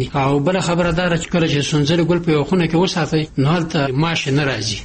او بل خبره دا چې کله چې سنځل ګل په یو خونه کې وساتي نو هلته معاش نه راځي.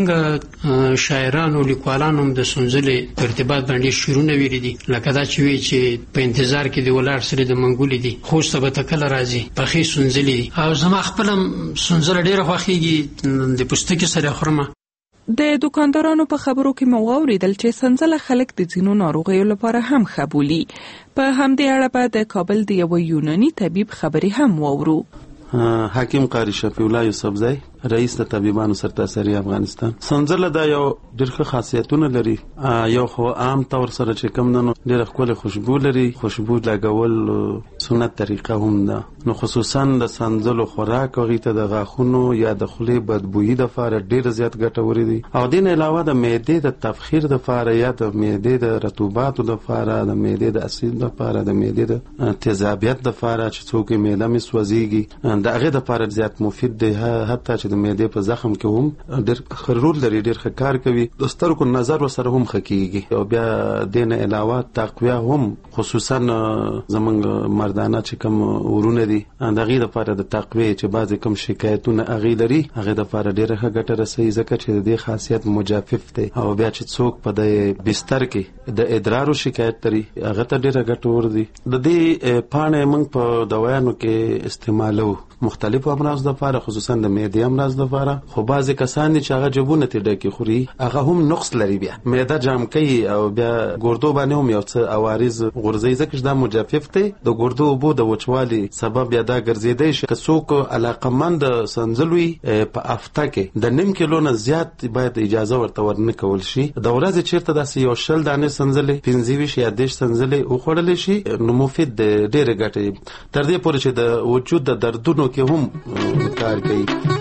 زمونږ شاعرانو لیکوالانو هم د سنځلې ارتباط باندې شعرونه ویلي دي، لکه دا چې وی چې په انتظار کې دی ولاړ سره د منګولې دي خوست به تکل راځي پخې سنځلې. او زما خپل سنځل ډیره خوښیږي، د پوستکي سره خورم. د دکاندارانو په خبرو کې مو واوریدل چې سنځله خلک د ځینو ناروغیو لپاره هم ښه بولي. په همدې اړه به د کابل د یو یوناني طبيب خبرې هم واورو. حکیم قاری شفیع الله یوسفزئی، رئیس د طبيبانو سرتاسري افغانستان. سنځله دا یو ډېر ښه خاصیتونه لري. یو خو عام طور سره چې کوم نو ډېر ښکلې خوشبو لري، خوشبو لګول سنت طریقه هم ده. نو خصوصا د سنځلو خوراک هغې ته د غاښونو یا د خولې بدبویي دپاره ډېر زیات ګټورې دي. او دې نه علاوه د معدې د تبخیر دپاره یا د معدې د رطوباتو دپاره، د معدې د اسید دپاره، د معدې د تیزابیت دپاره چې څوک یې معده مې سوځېږي د هغې دپاره زیات مفید دی. حتی چې د معدې په زخم کې هم ډېر ښه رول لري، ډېر ښه کار کوي. د سترګو نظر ورسره هم ښه کېږي. او بیا دې نه علاوه تقویه هم، خصوصا زموږ مردانه چې کوم ورونه دي د هغې دپاره د تقویې چې بعضې کوم شکایتونه هغې لري هغې دپاره ډېره ښه ګټه رسوي، ځکه چې د دې خاصیت مجفف دی. او بیا چې څوک په د بستر کې د ادرارو شکایت لري هغه ته ډېره ګټور دي. د دې پاڼې موږ په دوایانو کې استعمالوو مختلفو امراض دپاره، خصوصا د معدې امراض دپاره. خو بعضې کسان دي چې هغه جبونه ترې ډکې خوري، هغه هم نقص لري، بیا معده جام کوي او بیا ګردو باندې هم یو څه عوارض غورځوي، ځکه چې دا مجفف دی. د ګردو اوبو د وچوالي سبب یا دا ګرځېدی شي. که څوک علاقمند سنځل وي په هفته کې د نیم کیلو نه زیات باید اجازه ورته ورنه کول شي. د ورځې چېرته داسې یو 20 دانې سنځلې 25 یا 30 سنځلې وخوړلی شي نو مفید دی، ډېرې ګټې تر دې پورې چې د وجود د دردونو کې هم کار کوي.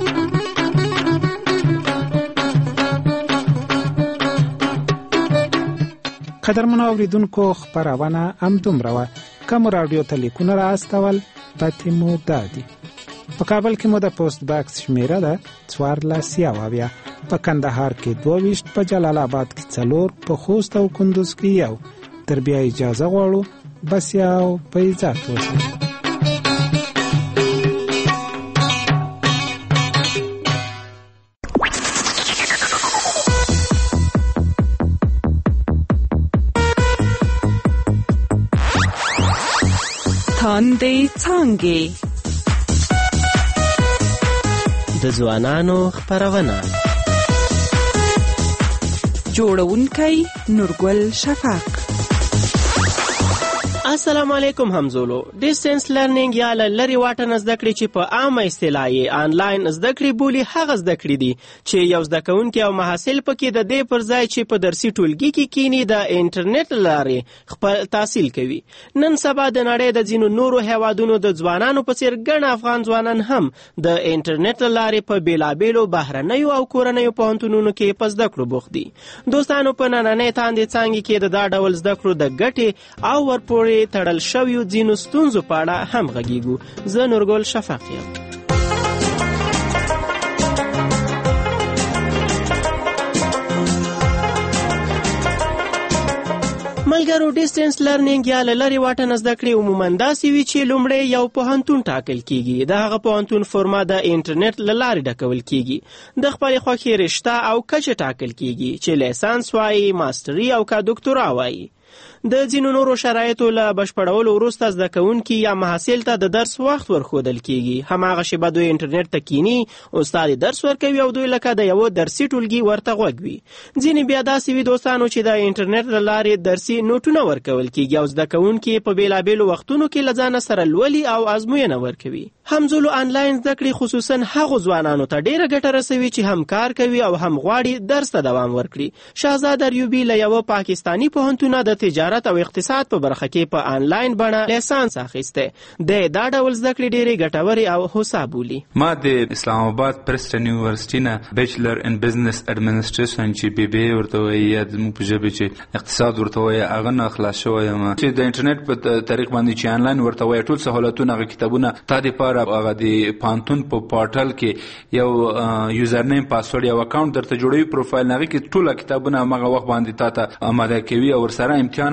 قدرمنو اوریدونکو، خپرونه همدومره وه. کوم راډیو ته لیکونه را استول پتې مو دادي. په کابل کې مو د پوسټ باکس شمیره ده 1470، په کندهار کې 22، په جلال آباد کې 4، په خوست او کندوز کې 1. تر بیا اجازه غواړو، بس یو په عزت اوسئ. تاندې څانګې د ځوانانو خپرونه، جوړونکی نورګل شفق. السلام علیکم همزولو. ډیسټنس لرنینګ یا لری واټن زده کړې چې په عامه اصطلاح یې آنلاین زده کړې بولي، هغه زده کړې دي چې یو زده کوونکی او محصل پکې د دې پر ځای چې په درسي ټولګي کې کینی د انټرنیټ لارې خپل تحصیل کوي. نن سبا د نړۍ د ځینو نورو هیوادونو د ځوانانو په څیر ګڼ افغان ځوانان هم د انټرنیټ لارې په بیلابیلو بهرنیو او کورنیو پوهنتونونو کې په زده کړو بوخت دي. دوستانو، په نننۍ تاندې څانګې کې د دا ډول زده کړو د ګټې او ورپورې تړل شویو ځینو ستونزو په اړه هم غږیږو. زه نورګل شفق یم. ملګرو، ډیسټنس لرنینګ یا لری واټن زده کړې عموما داسې وي چې لومړی یو پوهنتون ټاکل کیږي. د هغه پوهنتون فورما د انټرنیټ له لارې ډکول کیږي. د خپلې خوښې رشته او کچه ټاکل کیږي چې لیسانس وایي، ماستري او کا ډاکټورا وایي. د ځینو نورو شرایطو له بشپړولو وروسته زده کوونکي یا محصل ته د درس وخت ورښودل کیږي. هماغه شیبه دوی انټرنیټ ته کینی، استاد درس ورکوي او دوی لکه د یو درسي ټولګي ورته غوږ وي. ځینې بیا داسې وي دوستانو چې د انټرنیټ له لارې درسي نوټونه ورکول کیږي او زده کوونکي په بیلابیلو وختونو کې له ځانه سره لولي او ازموینه ورکوي. همزولو آنلاین زده کړې خصوصا هغو ځوانانو ته ډیره ګټه رسوي چې هم کار کوي او هم غواړي درس ته دوام ورکړي. شهزاد ایوبی له یو پاکستانی پوهنتونه د تجارت او اقتصاد په برخه کې په آنلاین بڼه لیسانس اخیسته. د دا ډول زده کړې ډېرې ګټورې او هوسا بولي. ما د اسلام آباد پرستن یونیورسيټي نه بیچلر ان بزنس اډمنسټریشن چې بي بي ورته وایي یا زموږ په ژبه چې اقتصاد ورته وایي هغه نه خلاص شوی یم. چې د انټرنیټ په طریق باندې چې آنلاین ورته وایي ټول سہولتونه هغه کتابونه تا دپاره هغه د پوهنتون په پورټل کې یو یوزر نیم پاسورډ یو اکاونټ درته جوړوي، پروفایل هغې کې ټوله کتابونه هماغه وخت باندې تا ته اماده کوي او ورسره امتحان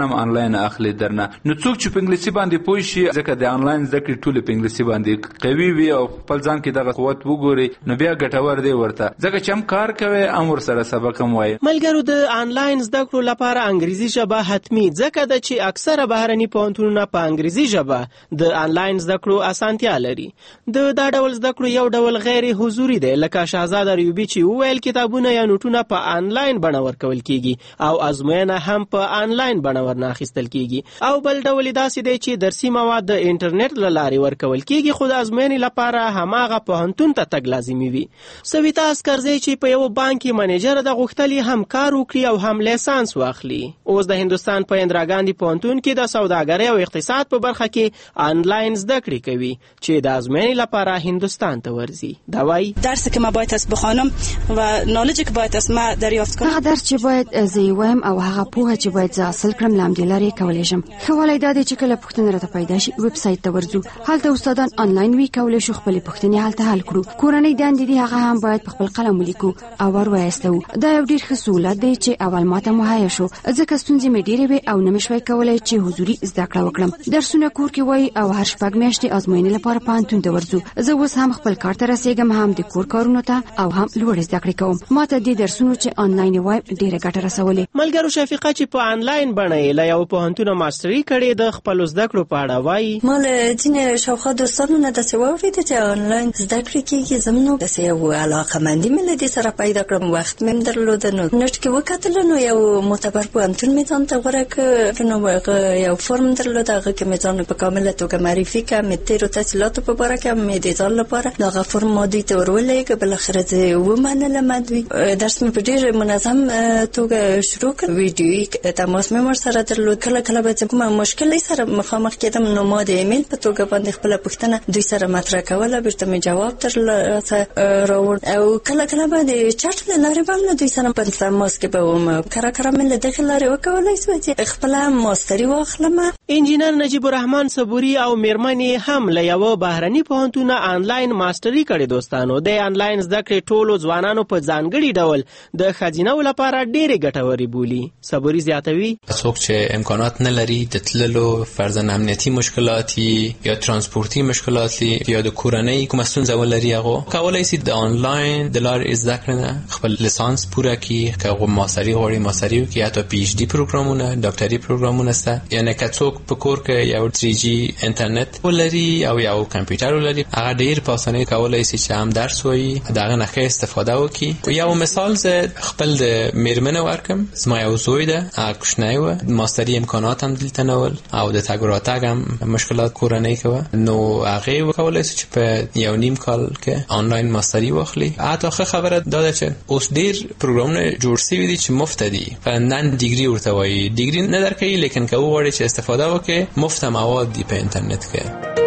هم آنلاین اخلي درنه. نو څوک چې په انګلیسي باندې پوه شي ځکه د آنلاین زده کړې ټولې په انګلیسي باندې قوي وي او خپل ځان کې دغه قوت وګوري نو بیا ګټور دی ورته ځکه چې هم کار کوي هم ورسره سبق هم وایي. ملګرو د آنلاین زده کړو لپاره انګریزي ژبه حتمي ځکه ده چې اکثره بهرني پوهنتونونه په انګریزي ژبه د آنلاین زده کړو اسانتیا لري. دا ډول زده کړو یو ډول غیر حضوري دی لکه شهزاده ایوبي چې وویل کتابونه یا نوټونه په آنلاین بڼه ورکول کیږي او ازموینه هم په آنلاین بڼه ورنه اخیستل کیږي او بل ډول داسې دی چې درسي مواد د انټرنیټ له لارې ورکول کیږي خو د ازموینې لپاره هماغه پوهنتون ته تګ لازمي وي. سویتا اسکرزی چې په یو بانک کې منیجر د غوښتلې هم کار وکړي او هم لیسانس واخلي. اوس د هندستان په اندرا ګاندي پوهنتون کې د سوداګرۍ او اقتصاد په برخه کې آنلاین زده کړې کوي چې د ازموینې لپاره هندستان ته ورځي. دا وایي درسی که ما باید از بخوانم و نالجی که باید از ما دریافت کنم. هغه درس چې باید زه وایم او هغه پوهه چې باید زه حاصل کړم لامدې لارې کولی شم. ښه والی دا دی چې کله پوښتنه راته پیدا شي ویب سایټ ته ورځو هلته استادان آنلاین وي کولی شو خپلې پوښتنې هلته حل کړو. کورنۍ دندې دي هغه هم باید په خپل قلم ولیکو او ور وایستو. دا یو ډېر ښه سهولت دی چې اول ماته مهیا شو ځکه ستونزې مې ډېرې وې او نه مې شوی کولی چې حضوري زده کړه وکړم. درسونه کور کې وایي او هر شپږ میاشتې ازموینې لپاره پوهنتون ته ورځو. زه اوس هم خپل کار ته رسېږم هم د کور کارونو ته او هم لوړې زده کړې کوم. ماته دې درسونو چې آنلاین وایم ډېره ګټه رسولې. ملګرو شفیقه چې په آنلاین بڼه یې له یو پوهنتونه ماسټري کړې د خپلو زده کړو په اړه وایي ما له ځینې شاوخوا دوستانو نه داسې واورېده چې آنلاین زده کړې کېږي. زه نو داسې یو علاقهمندي مې له دې سره پیدا کړم وخت مې هم درلوده نو نټ کې وکتله نو یو معتبر پوهنتون مې ځان ته غوره کړ نو هغه یو فرم درلوده هغه کې مې ځان په کامله توګه معرفي کړم. مې تېرو تحصیلاتو په باره کې مې د ځان لپاره دغه فرم ما دوی ته ورولېږه بالاخره زه ومنلم دوی درس مې په ډېر منظم توګه شروع کړ. ویډیویي تماس مې ورسره درلود. کله کله به چې کومه مشکل سره مخامخ کېدم نو ما د ایمیل په توګه باندې خپله پوښتنه دوی سره مطرح کوله بیرته مې جواب ترلاسه راوړ او کله کله به د چټ له لارې به هم له دوی سره په تماس کې به وم. کله کله مې له دغې لارې وکولی شوه چې خپله ماستري واخلم. انجینر نجیب الرحمن صبوري او میرمنې هم له یوه بهرني پوهنتونه آنلاین ماستري کړې. دوستانو د آنلاین زده کړې ټولو ځوانانو په ځانګړي ډول د ښځینه‌و لپاره ډېرې ګټورې بولي. صبوري زیاتوي څوک چې امکانات نه لري د تللو فرضاً امنیتي مشکلاتي یا ترانسپورتي مشکلاتي یا د کورنۍ کومه ستونزه ولري هغه کولی شي د آنلاین د لارې زده کړې نه خپل لیسانس پوره کړي. که ماستري غواړي ماستري وکړي حتی پی ایچ ډي پروګرامونه ډاکټري پروګرامونه شته. یعنې که څوک په کور کې یو 3G انټرنیټ ولري او یو کمپیوټر ولري هغه ډېر په اسانۍ کولی شي چې هم درس وایي دغه نه ښه استفاده وکړي. یو مثال زه خپل د میرمنې ورکم. زما یو زوی ده هغه کوچنی و ماستري امکانات هم دلته نه ول او د تګ راتګ هم مشکلات کورنۍ کوه نو هغې وکولی شي چې په یو نیم کال کې آنلاین ماستري واخلي. حتی ښه خبره دا ده چې اوس ډېر پروګرامونه جوړ شوي دي چې مفته دي. نن ډیګري ورته وایي ډیګري نه درکوي لیکن که وغواړي چې استفاده وکړي مفته مواد دي په انټرنیټ کې.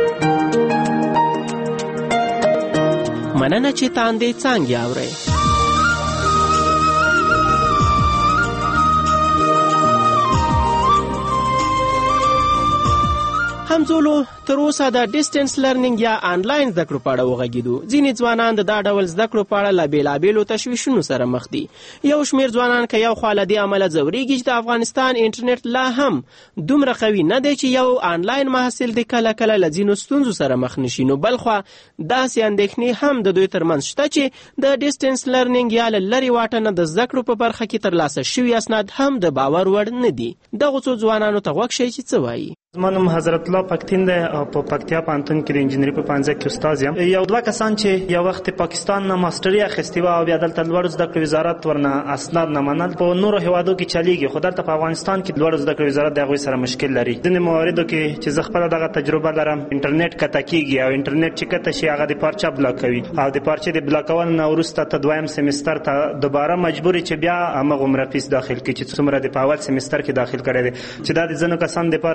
مننه چې تاندې څانګې اورئ. همزولو تر اوسه د ډیسټنس لرنینګ یا آنلاین زده کړو په اړه وغږیدو. ځینې ځوانان د دا ډول زده کړو په اړه له بېلابېلو تشویشونو سره مخ دي. یو شمېر ځوانان که یو خوا له دې امله ځورېږي چې د افغانستان انټرنیټ لا هم دومره قوي نه دی چې یو آنلاین محصل د کله کله له ځینو ستونزو سره مخ نشي. نو بل خوا داسې اندېښنې هم د دوی ترمنځ شته چې د ډیسټنس لرنینګ یا له لرې واټنه د زده کړو په برخه کې ترلاسه شوي اسناد هم د باور وړ نه دي. دغو څو ځوانانو ته غوږ شئ چې څه وایي. زما نوم حضرت الله پکتین دی او په پکتیا پوهنتون کې د انجینري په پوهنځي کې استاد یم. یو دوه کسان چې یو وخت پاکستان نه ماستري اخیستې وه او بیا دلته لوړو زده کړو وزارت ورنه اسناد نه منل په نورو هیوادو کې چلیږي خو دلته په افغانستان کې لوړو زده کړو وزارت د هغوی سره مشکل لري. ځینې مواردو کې چې زه خپله دغه تجربه لرم انټرنیټ قطع کېږي او انټرنیټ چې قطع شي هغه د پارچه بلاکوي او د پارچې د بلاکولو نه وروسته ته دویم سیمستر ته دوباره مجبور چې بیا همغومره فیس داخل کړي چې څومره د په اول سیمستر کې داخل کړی دی چې دا د ځینو کسانو دپاره ډېر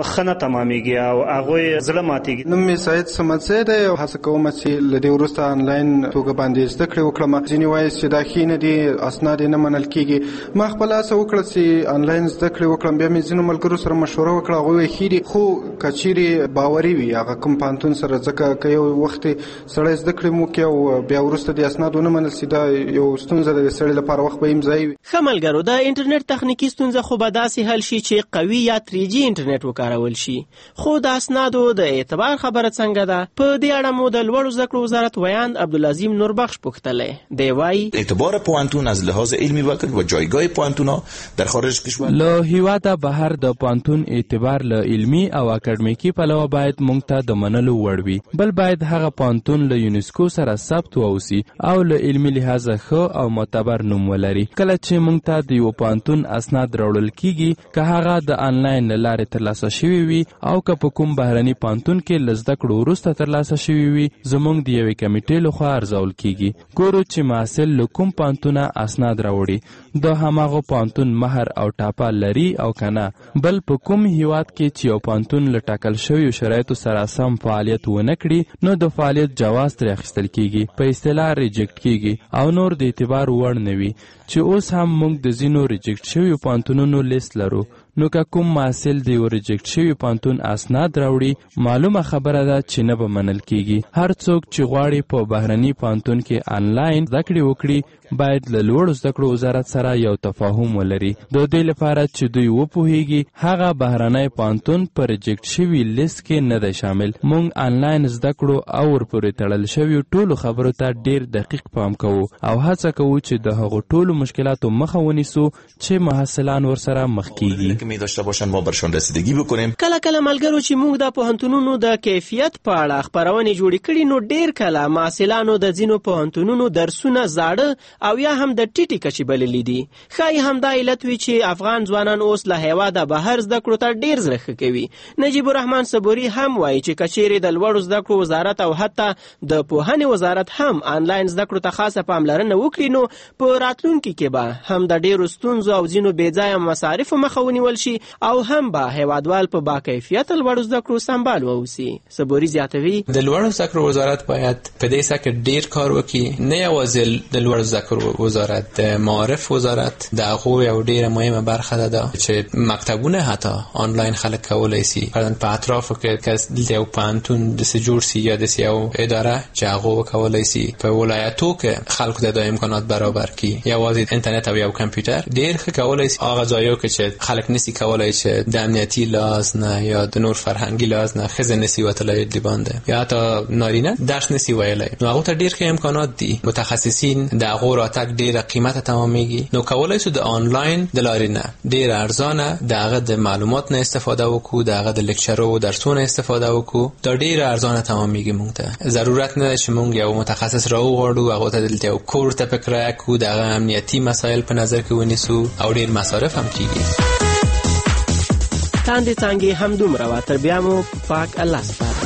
خنه تمامېږي او هغه زړه ماتېږي. نوم مې سعید سمدزی دی او هڅه کوم چې له دې وروسته آنلاین توګه باندې زده کړې وکړم. ځینې وایي چې دا ښې نه دي، اسناد نه منل کېږي. ما خپل هڅه وکړه چې آنلاین زده کړې وکړم. بیا مې ځینو ملګرو سره مشوره وکړه، هغوی وایي ښې دي، خو که چیرې باوري وي هغه کوم پوهنتون سره، ځکه که یو وخت سړی زده کړې مو وکړي او بیا وروسته د اسناد ونه منل شي، دا یو ستونزه ده د سړي لپاره، وخت به یې ضایع وي. ښه ملګرو، د انټرنیټ تخنیکي ستونزه خو به داسې حل شي چې قوي یا 3G انټرنیټ وکارول شي، خو د اسنادو د اعتبار خبره څنګه ده؟ په دې اړه مو د لوړو زده کړو وزارت ویاند عبدالعظیم نوربخش پوښتلی. دی وایي اعتبار پوهنتون از لحاظ علمی و جایگاه پوهنتونها در خارج کشور له هیواده بهر د پوهنتون اعتبار له علمی او اکاډمیکي پلوه باید موږ ته د منلو وړ وي. بل باید هغه پوهنتون له یونسکو سره ثبت واوسي او له علمي لحاظه ښه او معتبر نوم ولري. کله چې موږ ته د یو پوهنتون اسناد راوړل کیږي، که هغه د آنلاین له لارې ترلاسه شوي وي او که په کوم بهرني پوهنتون کې له زده کړو وروسته ترلاسه شوي وي، زموږ د یوې کمیټې لخوا ارزول کیږي. ګورو چې محصل له کوم پوهنتونه اسناد راوړي، د هماغه پوهنتون مهر او ټاپه لري او کنه. بل په کوم هیواد کې چې یو پوهنتون له ټاکل شویو شرایطو سره سم فعالیت ونه کړي، نو د فعالیت جواز ترې اخیستل کیږي، په اصطلاح ریجکټ کیږي او نور د اعتبار وړ نه وي. چې اوس هم موږ د ځینو ریجکټ شویو پوهنتونونو لیست لرو، نو که کوم محصل د یو ریجکټ شوي پوهنتون اسناد راوړي، معلومه خبره ده چې نه به منل کیږي. هر څوک چې غواړي په بهرني پوهنتون کې آنلاین زده کړې وکړي، باید له لوړو زده کړو وزارت سره یو تفاهم ولري، د دې لپاره چې دوی وپوهیږي هغه بهرنی پوهنتون په ریجکټ شوي لیست کې نه دی شامل. موږ آنلاین زده کړو او ورپورې تړل شویو ټولو خبرو ته ډیر دقیق پام کوو او هڅه کوو چې د هغو ټولو مشکلاتو مخه ونیسو چې محصلان ورسره مخ کیږي. کله کله ملګرو چې موږ د پوهنتونونو د کیفیت په اړه خپرونې جوړې کړي، نو ډیر کله محصلانو د ځینو پوهنتونونو درسونه زاړه او یا هم د ټیټې کچې بللي دي. ښایي همدا علت وي چې افغان ځوانان اوس له هیواده بهر زده کړو ته ډیر زړه ښه کوي. نجیب الرحمن صبوري هم وایي چې کچېرې د لوړو زده کړو وزارت او حتی د پوهنې وزارت هم آنلاین زده کړو ته خاصه پاملرنه وکړي، نو په راتلونکي کې به هم د ډیرو ستونزو او ځینو بېځایه مصارفو مخه ونیول شي او هم به هیوادوال په باکیفیته لوړو زده کړو سمبال واوسي. صبوري زیاتوي د لوړو زده کړو وزارت باید په دې سکه ډیر کار وکړي، نه یوازې د لوړو زده کړو وزارت، د معارف وزارت د هغو یو ډیره مهمه برخه ده چې مکتبونه حتی آنلاین خلک کولی شي. فرضاً په اطرافو کې که یو پوهنتون داسې جوړ شي یا داسې یو اداره چې هغه وکولی شي په ولایتو کې خلکو ته د امکانات برابر کړي، یوازې انټرنیټ او یو کمپیوټر ډیر ښه کولی شي. هغه ځایو کې چې خلک نسی کولی چې د امنیتي لحاظ نه یا د نور فرهنګي لحاظ نه ښځې نسی وتلی د باندې یا حتی نارینه درس نسی ویلی، نو هغو ته ډیر ښه امکانات دي. متخصصین د هغو راتګ ډیره قیمته تمامیږي، نو کولی شو د آنلاین د لارې نه ډیر ارزانه د هغه د معلومات نه استفاده وکړو، د هغه د لیکچرو و درسونو استفاده وکړو. دا ډیر ارزانه تمامیږي. موږ ته ضرورت نه ده چې موږ یو متخصص راوغواړو، هغه ته دلته یو کور ته په کرایه کړو، د هغه امنیتي مسایل په نظر کې ونیسو او ډیر مصارف هم کیږي. تاندې څانګې هم دومره وه، تر بیا مو پاک الله سپارم.